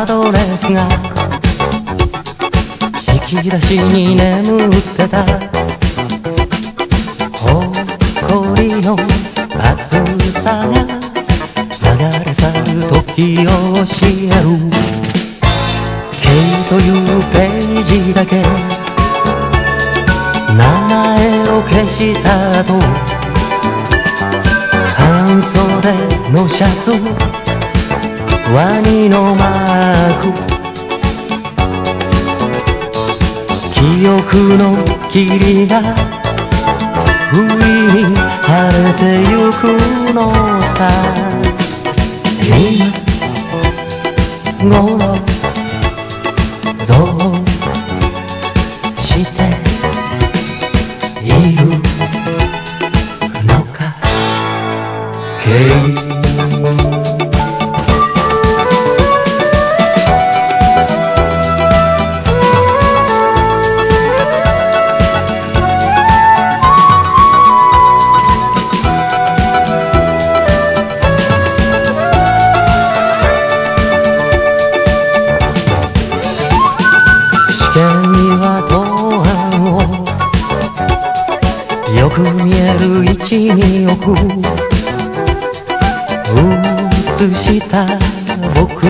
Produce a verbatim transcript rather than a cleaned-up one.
ドレスが引き出しに眠ってた。誇りの暑さが流れ去る時を教える。K というページだけ名前を消した後、半袖のシャツ、ワニのマーク、記憶の霧が不意に晴れてゆくのさ。今頃どうしているのか。試験には答案をよく見える位置に置く。映した僕